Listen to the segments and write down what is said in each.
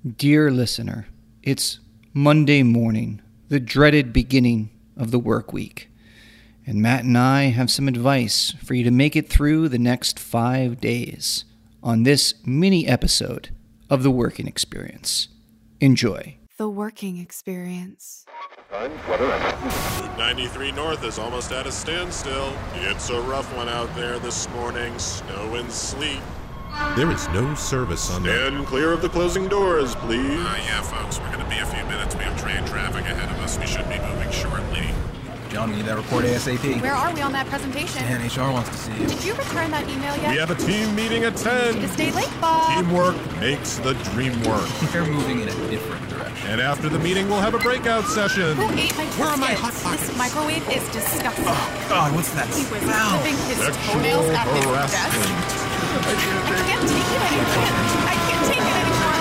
Dear listener, it's Monday morning, the dreaded beginning of the work week, and Matt and I have some advice for you to make it through the next 5 days on this mini episode of The Working Experience. Enjoy. The Working Experience. Route 93 North is almost at a standstill. It's a rough one out there this morning, snow and sleet. There is no service on the... Stand clear of the closing doors, please. Yeah, folks, we're going to be a few minutes. We have train traffic ahead of us. We should be moving shortly. John, we need that report ASAP. Where are we on that presentation? Dan, HR wants to see you. Did you return that email yet? We have a team meeting at 10. To stay late, Bob. Teamwork makes the dream work. They're moving in a different direction. And after the meeting, we'll have a breakout session. Who ate my Where are my biscuits? Hot Pockets? This microwave is disgusting. Oh, God, what's that He was smell? clipping his Sexual toenails at his desk. harassment. I can't take it anymore. I can't take it anymore.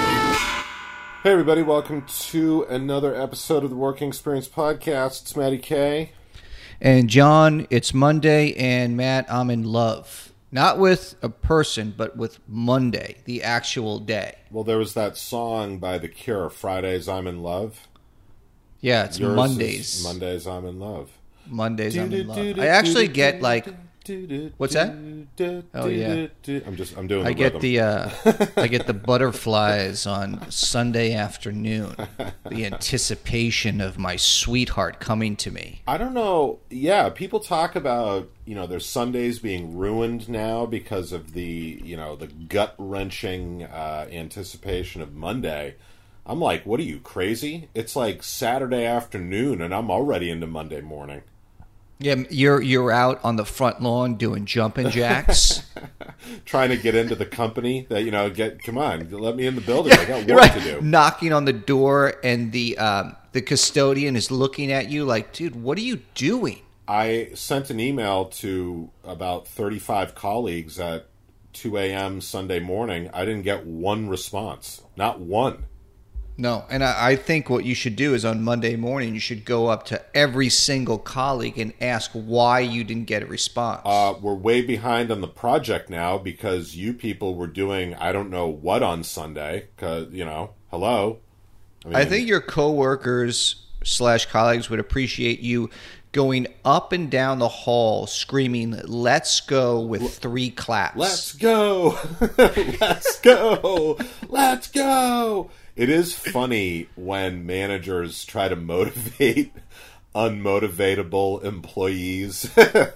Hey everybody, welcome to another episode of the Working Experience Podcast. It's Matty K. And John, it's Monday, and Matt, I'm in love. Not with a person, but with Monday, the actual day. Well, there was that song by The Cure, Fridays I'm in Love. Yeah, it's Yours Mondays. is Mondays I'm in Love. Mondays I'm in love. I actually get like... What's that? Oh, yeah. I'm doing I the get rhythm. I get the butterflies on Sunday afternoon. The anticipation of my sweetheart coming to me. I don't know. Yeah, people talk about, their Sundays being ruined now because of the gut-wrenching anticipation of Monday. I'm like, what are you, crazy? It's like Saturday afternoon, and I'm already into Monday morning. Yeah, you're out on the front lawn doing jumping jacks. Trying to get into the company that, come on, let me in the building. I got work to do. Knocking on the door, and the custodian is looking at you like, dude, what are you doing? I sent an email to about 35 colleagues at 2 a.m. Sunday morning. I didn't get one response. Not one. No, and I think what you should do is on Monday morning, you should go up to every single colleague and ask why you didn't get a response. We're way behind on the project now because you people were doing I don't know what on Sunday. Because, hello. I think your coworkers / colleagues would appreciate you going up and down the hall screaming, "Let's go," with 3 claps. Let's go. Let's go. Let's go. It is funny when managers try to motivate unmotivatable employees.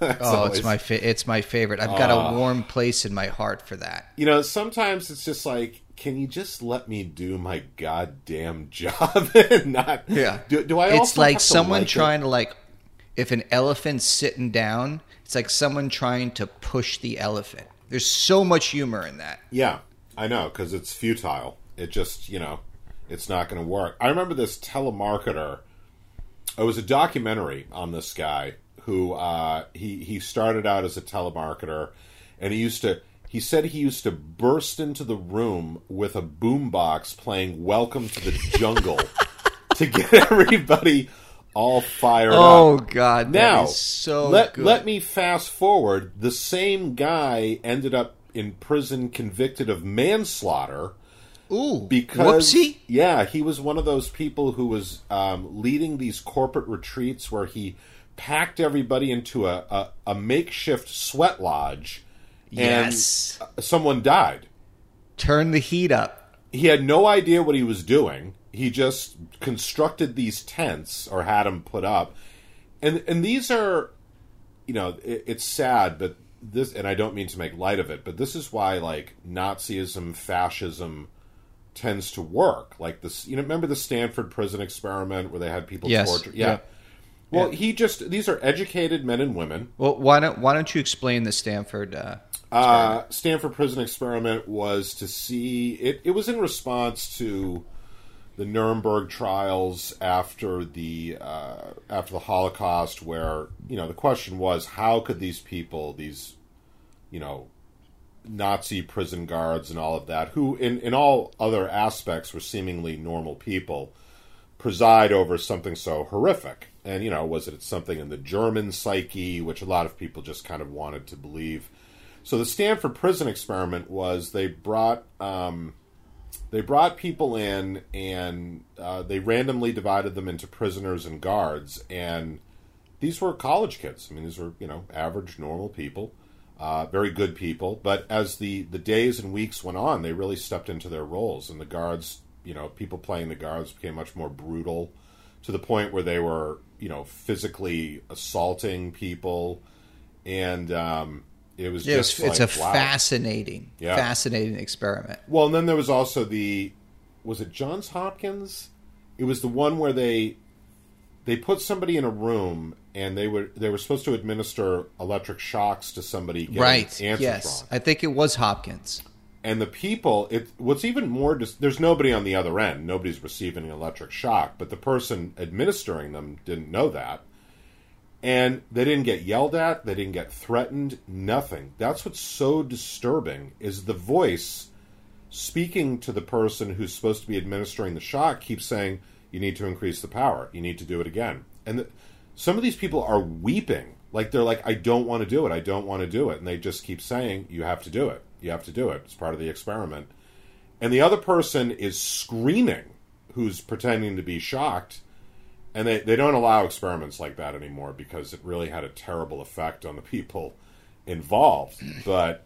It's my favorite. I've got a warm place in my heart for that. Sometimes it's just like, can you just let me do my goddamn job and not? Yeah. Do I? Also it's like have to someone trying to if an elephant's sitting down, it's like someone trying to push the elephant. There's so much humor in that. Yeah, I know, because it's futile. It just, it's not going to work. I remember this telemarketer. It was a documentary on this guy who he started out as a telemarketer, and he said he used to burst into the room with a boombox playing "Welcome to the Jungle" to get everybody all fired up. Oh God! Now, that is so good. Let me fast forward. The same guy ended up in prison, convicted of manslaughter. Ooh, because, whoopsie? Yeah, he was one of those people who was leading these corporate retreats where he packed everybody into a makeshift sweat lodge, and someone died. Turn the heat up. He had no idea what he was doing. He just constructed these tents, or had them put up. And these are, it's sad, but this, and I don't mean to make light of it, but this is why, Nazism, fascism tends to work. Like this, remember the Stanford prison experiment where they had people tortured? Yeah. Well, these are educated men and women. Well, why don't you explain the Stanford Stanford prison experiment was to see, it was in response to the Nuremberg trials after the Holocaust, where the question was, how could these people, these Nazi prison guards and all of that, who in all other aspects were seemingly normal people, preside over something so horrific? And was it something in the German psyche, which a lot of people just kind of wanted to believe? So the Stanford prison experiment was they brought They brought people in, and they randomly divided them into prisoners and guards. And these were college kids. I mean, these were, average, normal people, very good people. But as the days and weeks went on, they really stepped into their roles. And the guards, people playing the guards became much more brutal, to the point where they were, physically assaulting people. And it was just it's like, a wow. fascinating experiment. Well, and then there was also was it Johns Hopkins? It was the one where they put somebody in a room, and they were supposed to administer electric shocks to somebody getting answers wrong. I think it was Hopkins. And the people, what's even more, there's nobody on the other end. Nobody's receiving an electric shock, but the person administering them didn't know that. And they didn't get yelled at, they didn't get threatened, nothing. That's what's so disturbing, is the voice speaking to the person who's supposed to be administering the shock keeps saying, you need to increase the power, you need to do it again. And some of these people are weeping. Like, they're like, I don't want to do it, I don't want to do it. And they just keep saying, you have to do it, you have to do it. It's part of the experiment. And the other person is screaming, who's pretending to be shocked. And they don't allow experiments like that anymore, because it really had a terrible effect on the people involved. But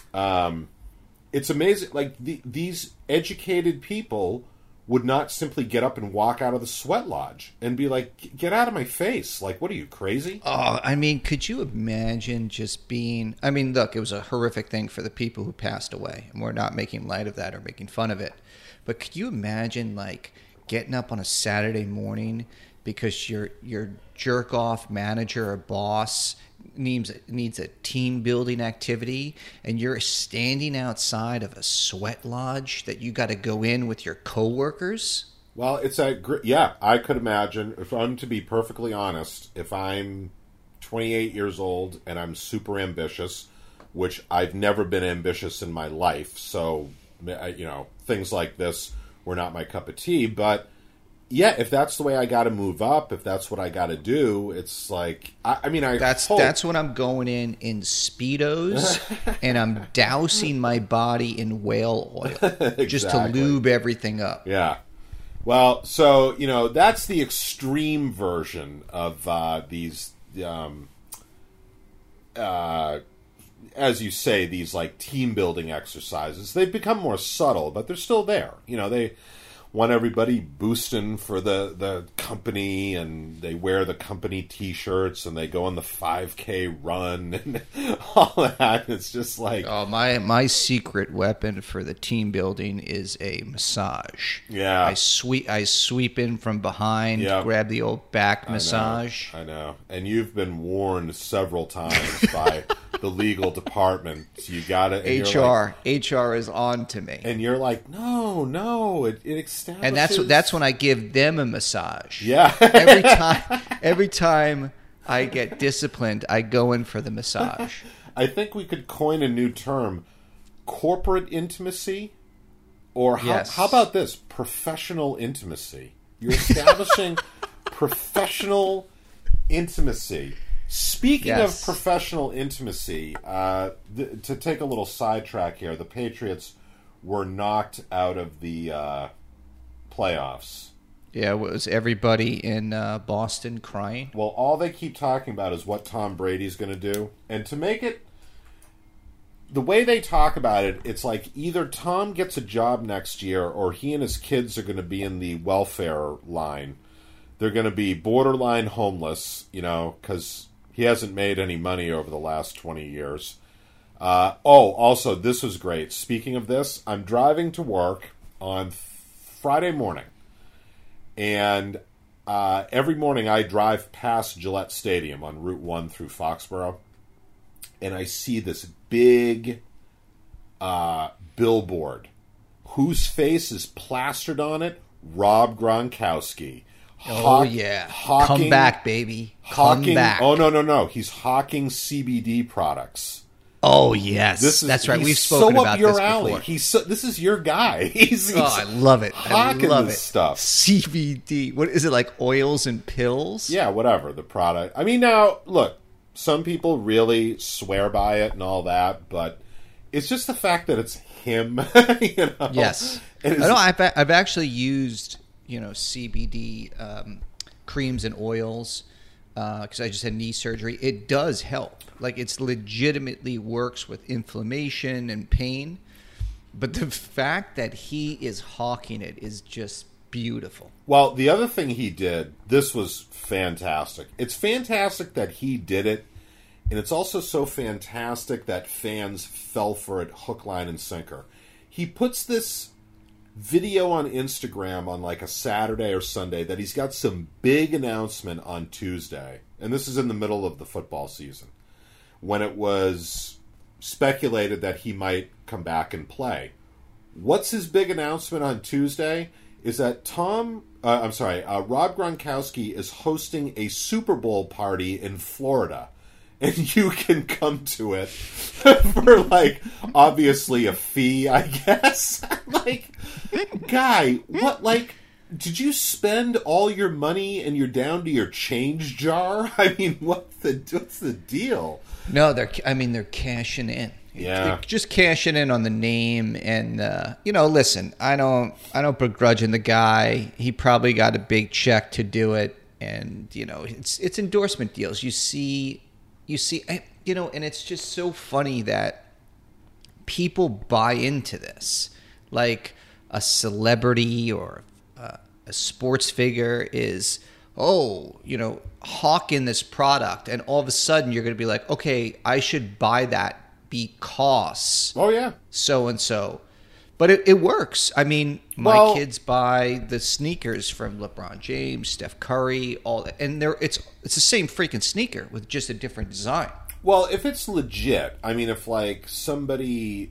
it's amazing. Like, these educated people would not simply get up and walk out of the sweat lodge and be like, get out of my face. Like, what are you, crazy? Oh, I mean, could you imagine just being... I mean, look, it was a horrific thing for the people who passed away, and we're not making light of that or making fun of it. But could you imagine, like, getting up on a Saturday morning because your jerk-off manager or boss needs a team-building activity, and you're standing outside of a sweat lodge that you got to go in with your coworkers? Well, I could imagine, if I'm to be perfectly honest, if I'm 28 years old and I'm super ambitious, which I've never been ambitious in my life, so, things like this were not my cup of tea, but... yeah, if that's the way I got to move up, if that's what I got to do, it's like, that's when I'm going in Speedos and I'm dousing my body in whale oil Exactly. just to lube everything up. Yeah. Well, so, that's the extreme version of these, as you say, these like team building exercises. They've become more subtle, but they're still there. They want everybody boosting for the company, and they wear the company T-shirts, and they go on the 5K run and all that. It's just like... oh, my secret weapon for the team building is a massage. Yeah. I sweep in from behind, grab the old back massage. I know. And you've been warned several times by the legal department. So you got to... HR is on to me. And you're like, no, it establishes... And that's when I give them a massage. Yeah. every time I get disciplined, I go in for the massage. I think we could coin a new term, corporate intimacy, or how about this, professional intimacy? You're establishing professional intimacy. Speaking of professional intimacy, to take a little sidetrack here, the Patriots were knocked out of the playoffs. Yeah, was everybody in Boston crying? Well, all they keep talking about is what Tom Brady's going to do. And to make it... the way they talk about it, it's like either Tom gets a job next year or he and his kids are going to be in the welfare line. They're going to be borderline homeless, because he hasn't made any money over the last 20 years. Also, this was great. Speaking of this, I'm driving to work on Friday morning. And every morning I drive past Gillette Stadium on Route 1 through Foxborough. And I see this big billboard. Whose face is plastered on it? Rob Gronkowski. Hawking, come back, baby. Come back. Oh, no. He's hawking CBD products. Oh, yes. That's right. We've spoken about this before. This is your guy. I love it. Hawking this stuff. CBD. What is it, like oils and pills? Yeah, whatever, the product. I mean, now, look, some people really swear by it and all that, but it's just the fact that it's him. Yes. And I know. I've actually used CBD creams and oils because I just had knee surgery. It does help. Like, it's legitimately works with inflammation and pain. But the fact that he is hawking it is just beautiful. Well, the other thing he did, this was fantastic. It's fantastic that he did it, and it's also so fantastic that fans fell for it hook, line, and sinker. He puts this video on Instagram on like a Saturday or Sunday that he's got some big announcement on Tuesday, and this is in the middle of the football season, when it was speculated that he might come back and play. What's his big announcement on Tuesday? Is that Rob Gronkowski is hosting a Super Bowl party in Florida. And you can come to it for, like, obviously a fee, I guess. Like, guy, what, like, did you spend all your money and you're down to your change jar? I mean, what's the deal? No, they're cashing in. Yeah. They're just cashing in on the name, and listen, I don't begrudge the guy. He probably got a big check to do it, and it's endorsement deals. You see, and it's just so funny that people buy into this, like a celebrity or a sports figure is, hawking this product, and all of a sudden you're going to be like, okay, I should buy that because so and so. But it works. I mean, my kids buy the sneakers from LeBron James, Steph Curry, all that, and it's the same freaking sneaker with just a different design. Well, if it's legit, I mean, if like somebody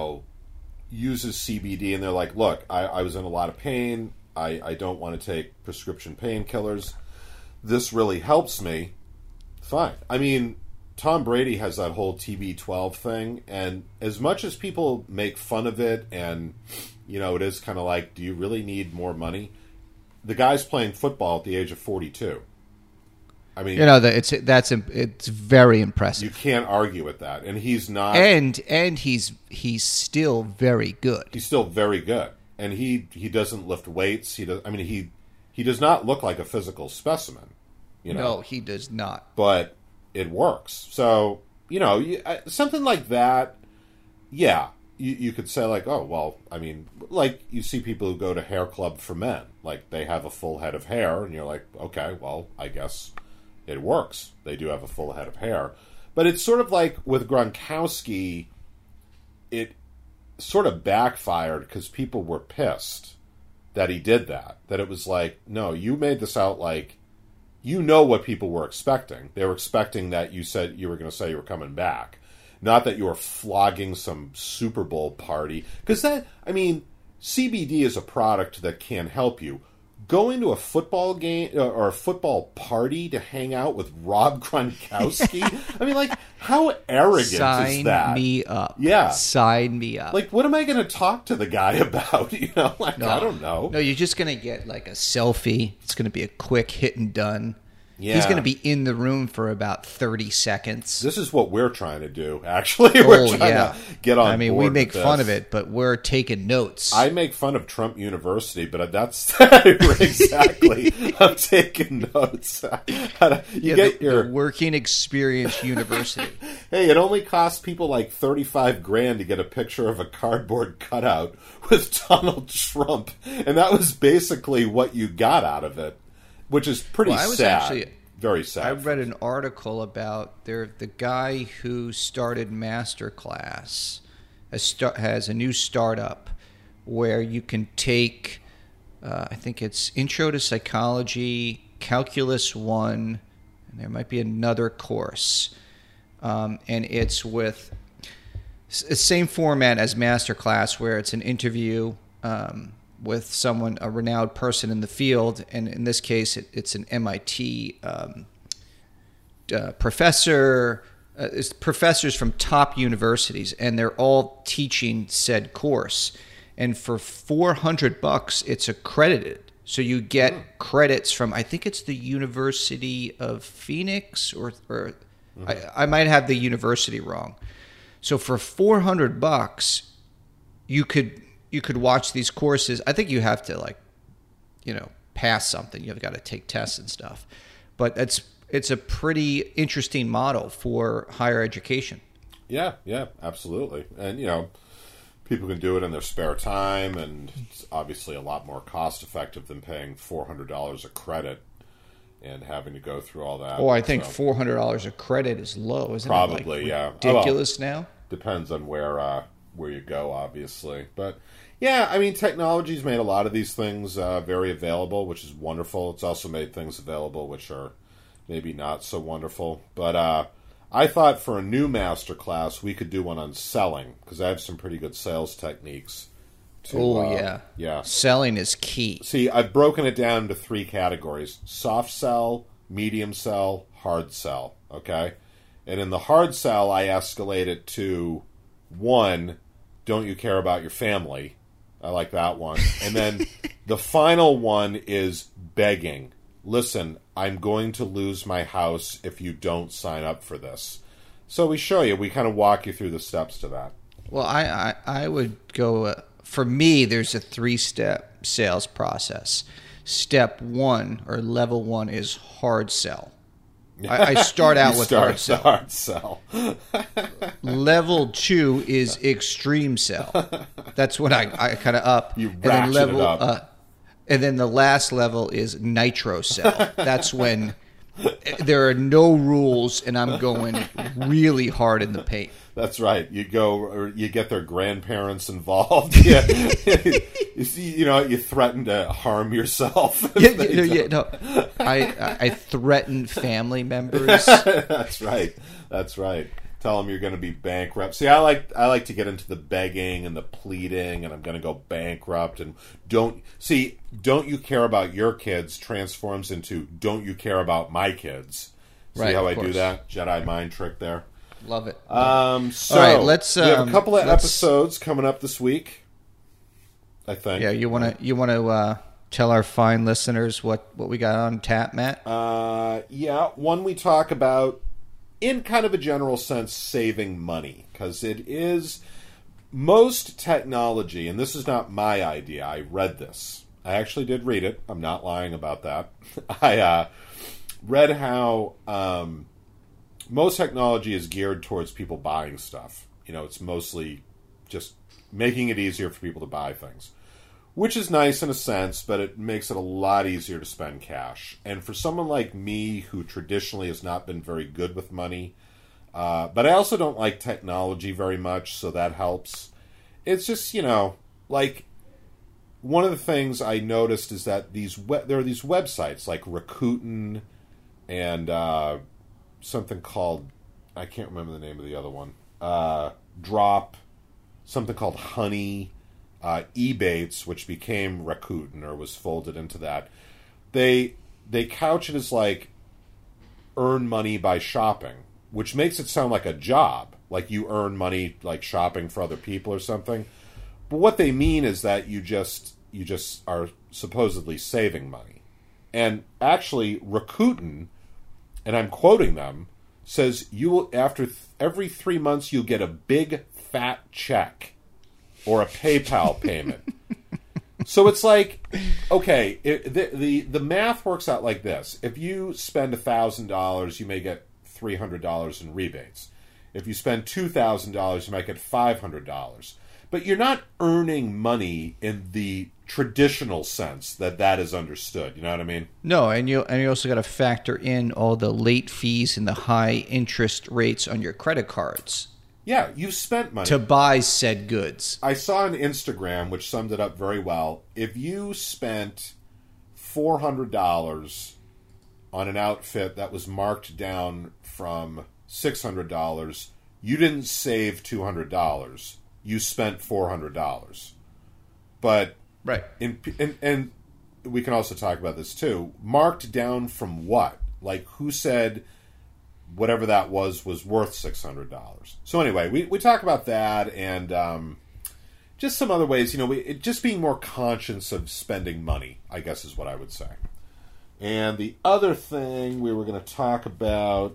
uses CBD and they're like, look, I was in a lot of pain, I don't want to take prescription painkillers, this really helps me, fine. I mean, Tom Brady has that whole TB12 thing, and as much as people make fun of it, and it is kind of like, do you really need more money? The guy's playing football at the age of 42. I mean, it's very impressive. You can't argue with that, and he's not. And he's still very good. He's still very good, and he doesn't lift weights. He does. I mean, he does not look like a physical specimen. No, he does not. But it works. So, something like that, yeah, you could say like, oh, well, I mean, like you see people who go to hair club for men, like they have a full head of hair, and you're like, okay, well, I guess it works. They do have a full head of hair. But it's sort of like with Gronkowski, it sort of backfired because people were pissed that he did that. That it was like, no, you made this out like, what people were expecting. They were expecting that you said you were going to say you were coming back. Not that you were flogging some Super Bowl party. Because CBD is a product that can help you. Going to a football game or a football party to hang out with Rob Gronkowski? I mean, like, how arrogant is that? Sign me up. Yeah. Sign me up. Like, what am I going to talk to the guy about? I don't know. No, you're just going to get, like, a selfie. It's going to be a quick hit and done. Yeah. He's going to be in the room for about 30 seconds. This is what we're trying to do, actually. We're trying to get on board. I mean, we make fun of it, but we're taking notes. I make fun of Trump University, but that's exactly. I'm taking notes. You get your the Working Experience University. Hey, it only costs people like $35,000 to get a picture of a cardboard cutout with Donald Trump, and that was basically what you got out of it. Which is pretty sad. Very sad. I read an article about the guy who started Masterclass has a new startup where you can take, I think it's Intro to Psychology, Calculus 1, and there might be another course. And it's with the same format as Masterclass, where it's an interview with someone, a renowned person in the field, and in this case, it's an MIT professor. It's professors from top universities, and they're all teaching said course. And for $400, it's accredited, so you get credits from, I think it's the University of Phoenix, or I might have the university wrong. So for $400. you could watch these courses. I think you have to pass something. You've got to take tests and stuff. But it's a pretty interesting model for higher education. Yeah, absolutely. And, people can do it in their spare time, and it's obviously a lot more cost-effective than paying $400 a credit and having to go through all that. Oh, I think $400 a credit is low, isn't probably, it? yeah. Ridiculous now? Depends on where you go, obviously. But, yeah, I mean, technology's made a lot of these things very available, which is wonderful. It's also made things available which are maybe not so wonderful. But I thought for a new masterclass, we could do one on selling, because I have some pretty good sales techniques. Yeah. Selling is key. See, I've broken it down into 3 categories. Soft sell, medium sell, hard sell. Okay? And in the hard sell, I escalate it to 1, don't you care about your family? I like that one. And then the final one is begging. Listen, I'm going to lose my house if you don't sign up for this. So we show you. We kind of walk you through the steps to that. Well, I would go... for me, there's a 3-step sales process. Step 1, or level 1, is hard sell. I start out with hard sell. Hard sell. Level 2 is extreme sell. That's when I kind of up. You ratchet it up. And then the last level is nitro sell. That's when there are no rules and I'm going really hard in the paint. That's right. You go, or you get their grandparents involved. Yeah. You threaten to harm yourself. I threaten family members. That's right. Tell them you're going to be bankrupt. See, I like to get into the begging and the pleading, and I'm going to go bankrupt. And don't you care about your kids transforms into don't you care about my kids. See how I do that? Jedi mind trick there. Love it. So all right, we have a couple of episodes coming up this week, I think. Yeah, you want to tell our fine listeners what we got on tap, Matt? One we talk about, in kind of a general sense, saving money, because it is most technology, and this is not my idea. I read this. I actually did read it. I'm not lying about that. I read how most technology is geared towards people buying stuff. It's mostly just making it easier for people to buy things, which is nice in a sense, but it makes it a lot easier to spend cash. And for someone like me, who traditionally has not been very good with money, but I also don't like technology very much, so that helps. It's just, like, one of the things I noticed is that there are these websites like Rakuten and something called, I can't remember the name of the other one, Drop, something called Honey, Ebates, which became Rakuten or was folded into that. They couch it as like earn money by shopping, which makes it sound like a job, like you earn money like shopping for other people or something. But what they mean is that you just are supposedly saving money. And actually, Rakuten, and I'm quoting them, says you will, after every 3 months you'll get a big fat check or a PayPal payment. So it's like, okay, the math works out like this. If you spend $1,000, you may get $300 in rebates. If you spend $2,000, you might get $500. But you're not earning money in the traditional sense that is understood. You know what I mean? No, and you also got to factor in all the late fees and the high interest rates on your credit cards. Yeah, you've spent money to buy said goods. I saw on Instagram, which summed it up very well. If you spent $400 on an outfit that was marked down from $600, you didn't save $200. You spent $400. But right, and we can also talk about this too. Marked down from what? Like, who said whatever that was worth $600? So anyway, we talk about that and just some other ways. Just being more conscious of spending money, I guess, is what I would say. And the other thing we were going to talk about,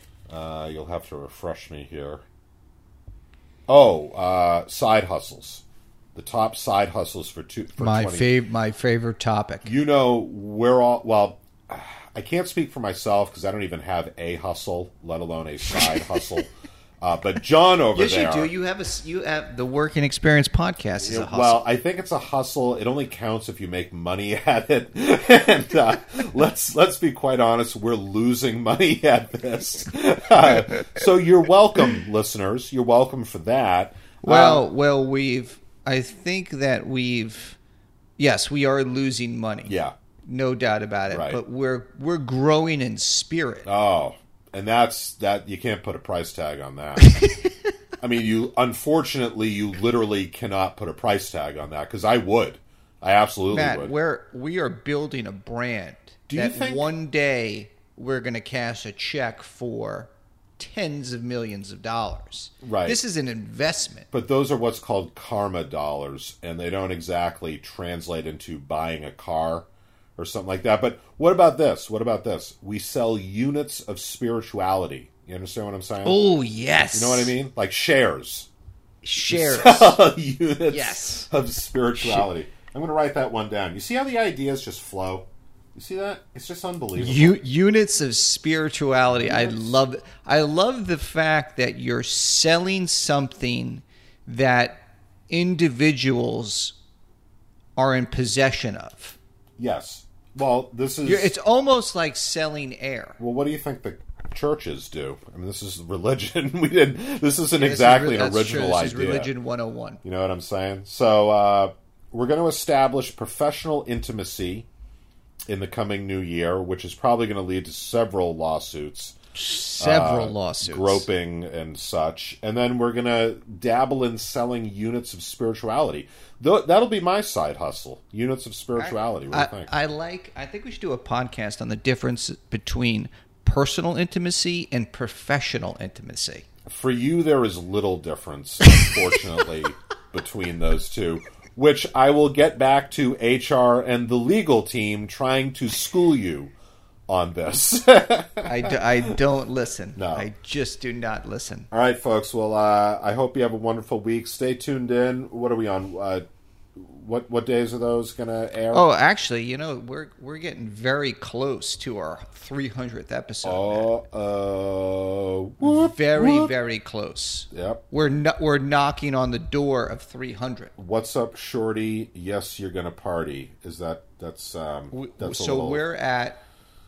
you'll have to refresh me here. Side hustles. The top side hustles for My 20. my favorite topic. You know, we're all, well, I can't speak for myself because I don't even have a hustle, let alone a side hustle. But John over Yes, there. you do. You have the Work and Experience podcast is a hustle. Well, I think it's a hustle. It only counts if you make money at it. And let's be quite honest, we're losing money at this. So you're welcome, listeners. You're welcome for that. I think that yes, we are losing money. Yeah. No doubt about it. Right. But we're growing in spirit. Oh, and that you can't put a price tag on that. I mean, you literally cannot put a price tag on that because I absolutely Matt, would. we are building a brand. Do you think one day we're going to cash a check for tens of millions of dollars? Right. This is an investment. But those are what's called karma dollars, and they don't exactly translate into buying a car or something like that. But what about this? We sell units of spirituality. You understand what I'm saying? Oh, yes. You know what I mean? Like shares. Shares. Units Yes. of spirituality. I'm going to write that one down. You see how the ideas just flow? You see that? It's just unbelievable. Units of spirituality. I love the fact that you're selling something that individuals are in possession of. Yes. Well, this is... It's almost like selling air. Well, what do you think the churches do? I mean, this is religion. This isn't exactly an original idea. This is religion 101. You know what I'm saying? So we're going to establish professional intimacy in the coming new year, which is probably going to lead to several lawsuits. Groping and such. And then we're going to dabble in selling units of spirituality. That'll be my side hustle. Units of spirituality. What do you think? I think we should do a podcast on the difference between personal intimacy and professional intimacy. For you, there is little difference, unfortunately, between those two, which I will get back to HR and the legal team trying to school you on this. I don't listen. No. I just do not listen. All right, folks. Well, I hope you have a wonderful week. Stay tuned in. What are we on? What days are those going to air? Oh, actually, you know, we're getting very close to our 300th episode. Very close. Yep. We're knocking on the door of 300. What's up, Shorty? Yes, you're going to party. That's so we're at.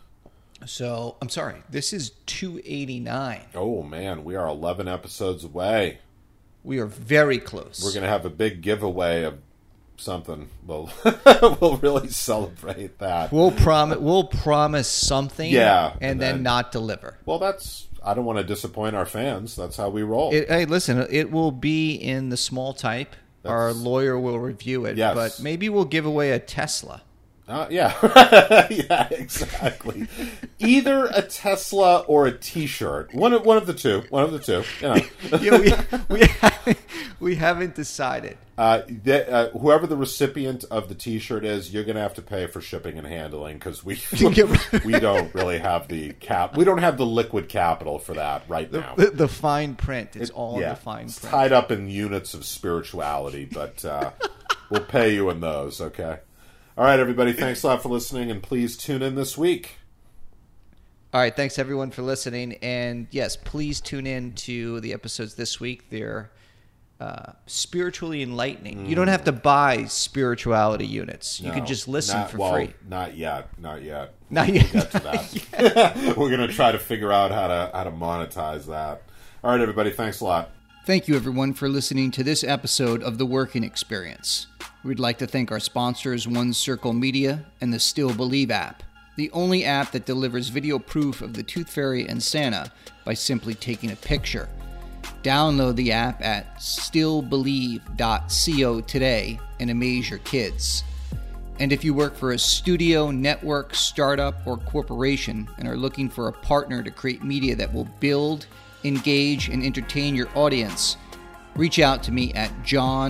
So I'm sorry. This is 289. Oh man, we are 11 episodes away. We are very close. We're going to have a big giveaway of something. We'll really celebrate that. We'll promise something. Yeah, and then not deliver. Well, I don't want to disappoint our fans. That's how we roll. Hey, listen, it will be in the small type. Our lawyer will review it. Yes. But maybe we'll give away a Tesla. Yeah. Yeah, exactly. Either a Tesla or a T-shirt. One of the two. You know. Yeah, we haven't decided. Whoever the recipient of the T-shirt is, you're going to have to pay for shipping and handling because we don't really have the cap. We don't have the liquid capital for that right now. The fine print. It's all in the fine print. It's tied up in units of spirituality, but we'll pay you in those. Okay. All right, everybody. Thanks a lot for listening, and please tune in this week. All right, thanks everyone for listening, and yes, please tune in to the episodes this week. They're spiritually enlightening. You don't have to buy spirituality units. You can just listen for free. Not yet. Not yet. We'll get to that. We're going to try to figure out how to monetize that. All right, everybody. Thanks a lot. Thank you, everyone, for listening to this episode of The Working Experience. We'd like to thank our sponsors, One Circle Media and the Still Believe app, the only app that delivers video proof of the Tooth Fairy and Santa by simply taking a picture. Download the app at stillbelieve.co today and amaze your kids. And if you work for a studio, network, startup, or corporation and are looking for a partner to create media that will build, engage, and entertain your audience, reach out to me at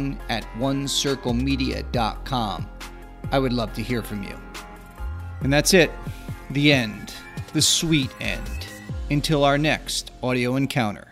john@onecirclemedia.com. I would love to hear from you. And that's it. The end. The sweet end. Until our next audio encounter.